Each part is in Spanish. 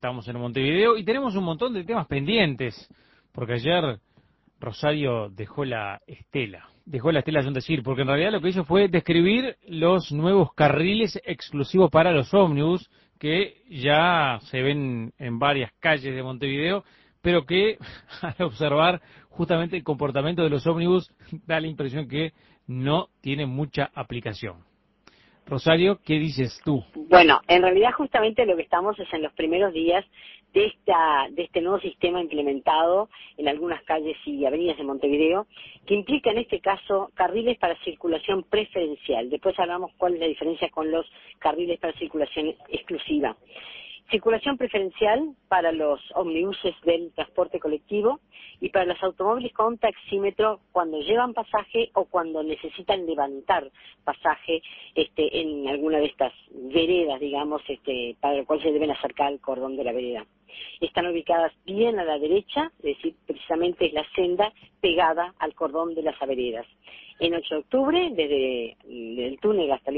Estamos en Montevideo y tenemos un montón de temas pendientes, porque ayer Rosario dejó la estela. Dejó la estela, es decir, porque en realidad lo que hizo fue describir los nuevos carriles exclusivos para los ómnibus, que ya se ven en varias calles de Montevideo, pero que al observar justamente el comportamiento de los ómnibus da la impresión que no tiene mucha aplicación. Rosario, ¿qué dices tú? Bueno, en realidad justamente lo que estamos es en los primeros días de este nuevo sistema implementado en algunas calles y avenidas de Montevideo, que implica en este caso carriles para circulación preferencial. Después hablamos cuál es la diferencia con los carriles para circulación exclusiva. Circulación preferencial para los ómnibuses del transporte colectivo y para los automóviles con taxímetro cuando llevan pasaje o cuando necesitan levantar pasaje en alguna de estas veredas, digamos, para lo cual se deben acercar al cordón de la vereda. Están ubicadas bien a la derecha, es decir, precisamente es la senda pegada al cordón de las veredas. En 8 de octubre, desde el túnel hasta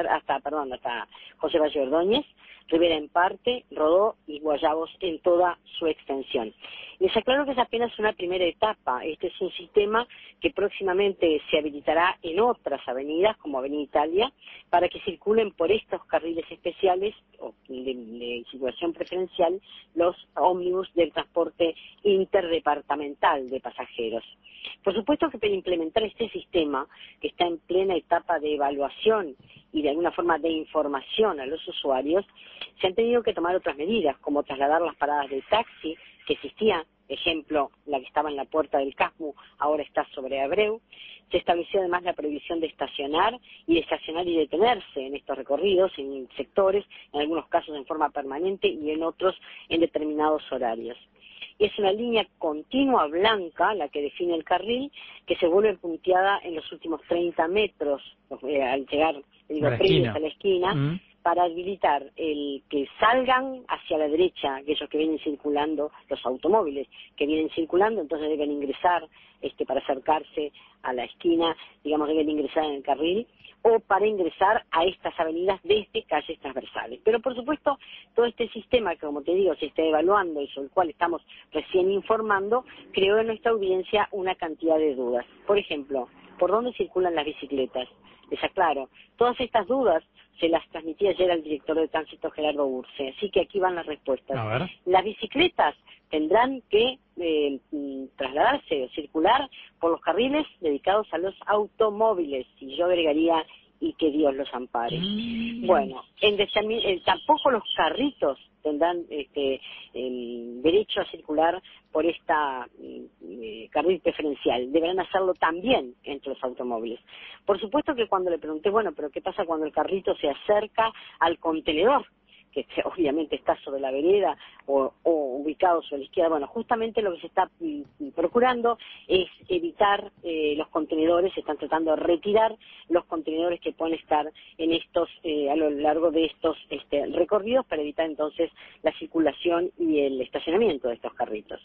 hasta José Valle Ordóñez, Rivera en parte, Rodó y Guayabos en toda su extensión. Les aclaro que es apenas una primera etapa. Este es un sistema que próximamente se habilitará en otras avenidas, como Avenida Italia, para que circulen por estos carriles especiales o de circulación preferencial los ómnibus del transporte interdepartamental de pasajeros. Por supuesto que para implementar este sistema, que está en plena etapa de evaluación y de alguna forma de información a los usuarios, se han tenido que tomar otras medidas, como trasladar las paradas de taxi que existían, ejemplo, la que estaba en la puerta del Casmu, ahora está sobre Abreu. Se estableció además la prohibición de estacionar y detenerse en estos recorridos, en sectores, en algunos casos en forma permanente y en otros en determinados horarios. Es una línea continua blanca la que define el carril, que se vuelve punteada en los últimos 30 metros al llegar previos a la esquina, para habilitar el que salgan hacia la derecha aquellos que vienen circulando, los automóviles que vienen circulando, entonces deben ingresar para acercarse a la esquina, digamos, deben ingresar en el carril, o para ingresar a estas avenidas desde calles transversales. Pero por supuesto, todo este sistema que, como te digo, se está evaluando y sobre el cual estamos recién informando, creó en nuestra audiencia una cantidad de dudas. Por ejemplo, ¿por dónde circulan las bicicletas? Les aclaro, todas estas dudas se las transmití ayer al director de tránsito, Gerardo Urce, así que aquí van las respuestas. Las bicicletas tendrán que trasladarse o circular por los carriles dedicados a los automóviles, y yo agregaría, y que Dios los ampare. Bueno, tampoco los carritos tendrán derecho a circular por esta carril preferencial, deberán hacerlo también entre los automóviles. Por supuesto que cuando le pregunté, bueno, pero ¿qué pasa cuando el carrito se acerca al contenedor, que obviamente está sobre la vereda o ubicado sobre la izquierda? Bueno, justamente lo que se está procurando es evitar los contenedores, se están tratando de retirar los contenedores que pueden estar en estos a lo largo de estos recorridos, para evitar entonces la circulación y el estacionamiento de estos carritos.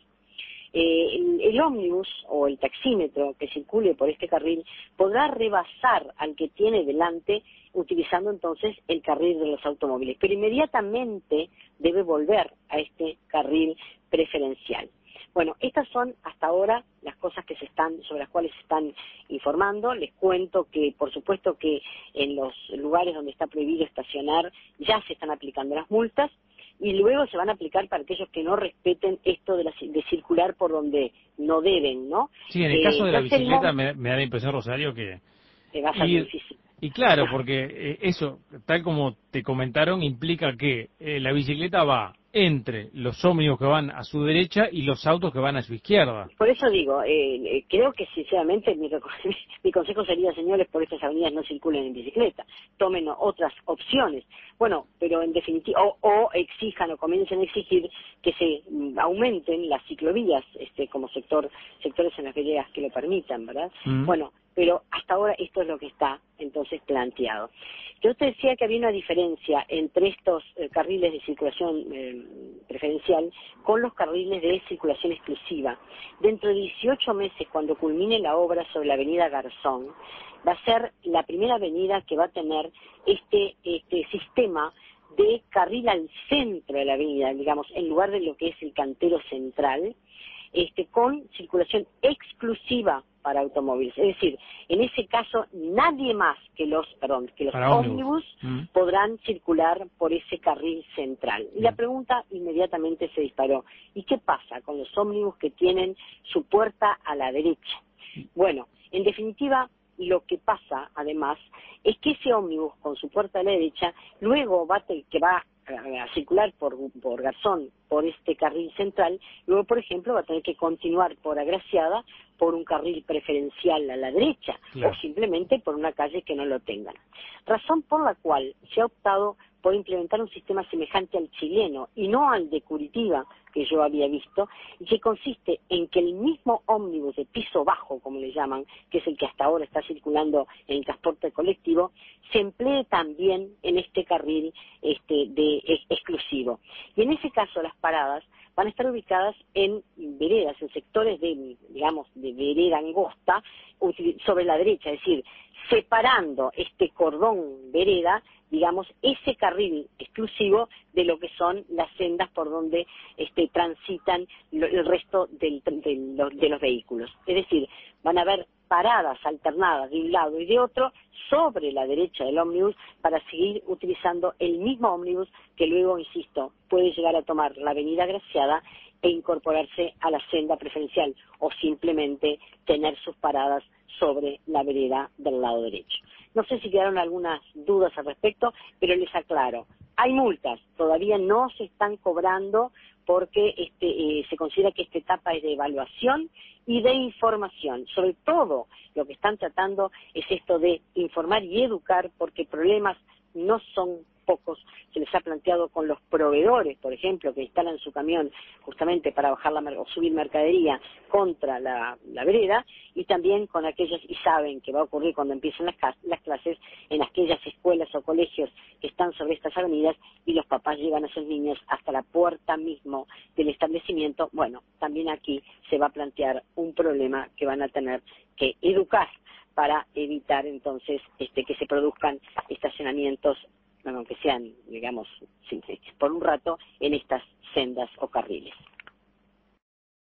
El ómnibus o el taxímetro que circule por este carril podrá rebasar al que tiene delante utilizando entonces el carril de los automóviles, pero inmediatamente debe volver a este carril preferencial. Bueno, estas son hasta ahora las cosas sobre las cuales se están informando. Les cuento que, por supuesto, que en los lugares donde está prohibido estacionar ya se están aplicando las multas, y luego se van a aplicar para aquellos que no respeten esto de circular por donde no deben, ¿no? Sí, en el caso de la bicicleta me da la impresión, Rosario, que va a ser difícil. Y claro, porque eso, tal como te comentaron, implica que la bicicleta va entre los ómnibus que van a su derecha y los autos que van a su izquierda. Por eso digo, creo que sinceramente mi consejo sería, señores, por estas avenidas no circulen en bicicleta, tomen otras opciones. Bueno, pero en definitiva, o exijan o comiencen a exigir que se aumenten las ciclovías como sectores en las veredas que lo permitan, ¿verdad? Bueno, pero hasta ahora esto es lo que está entonces planteado. Yo te decía que había una diferencia entre estos carriles de circulación preferencial con los carriles de circulación exclusiva. Dentro de 18 meses, cuando culmine la obra sobre la avenida Garzón, va a ser la primera avenida que va a tener este sistema de carril al centro de la avenida, digamos, en lugar de lo que es el cantero central, con circulación exclusiva para automóviles. Es decir, en ese caso nadie más que los ómnibus podrán circular por ese carril central. Y la pregunta inmediatamente se disparó: ¿y qué pasa con los ómnibus que tienen su puerta a la derecha? Bueno, en definitiva, lo que pasa, además, es que ese ómnibus con su puerta a la derecha, luego que va a circular por Garzón, por este carril central, luego, por ejemplo, va a tener que continuar por Agraciada, por un carril preferencial a la derecha, o simplemente por una calle que no lo tengan. Razón por la cual se ha optado por implementar un sistema semejante al chileno y no al de Curitiba, que yo había visto, y que consiste en que el mismo ómnibus de piso bajo, como le llaman, que es el que hasta ahora está circulando en el transporte colectivo, se emplee también en este carril exclusivo. Y en ese caso las paradas van a estar ubicadas en veredas, en sectores de vereda angosta, sobre la derecha, es decir, separando este cordón vereda, digamos, ese carril exclusivo de lo que son las sendas por donde transitan el resto de los vehículos. Es decir, van a haber paradas alternadas de un lado y de otro sobre la derecha del ómnibus para seguir utilizando el mismo ómnibus que luego, insisto, puede llegar a tomar la avenida Graciada e incorporarse a la senda preferencial o simplemente tener sus paradas sobre la vereda del lado derecho. No sé si quedaron algunas dudas al respecto, pero les aclaro, hay multas, todavía no se están cobrando porque se considera que esta etapa es de evaluación y de información. Sobre todo lo que están tratando es esto de informar y educar, porque problemas no son pocos. Se les ha planteado con los proveedores, por ejemplo, que instalan su camión justamente para bajar o subir mercadería contra la vereda, y también con aquellos, y saben que va a ocurrir cuando empiecen las clases, en aquellas escuelas o colegios que están sobre estas avenidas y los papás llevan a sus niños hasta la puerta mismo del establecimiento. Bueno, también aquí se va a plantear un problema que van a tener que educar para evitar entonces que se produzcan estacionamientos, aunque sean, digamos, por un rato, en estas sendas o carriles.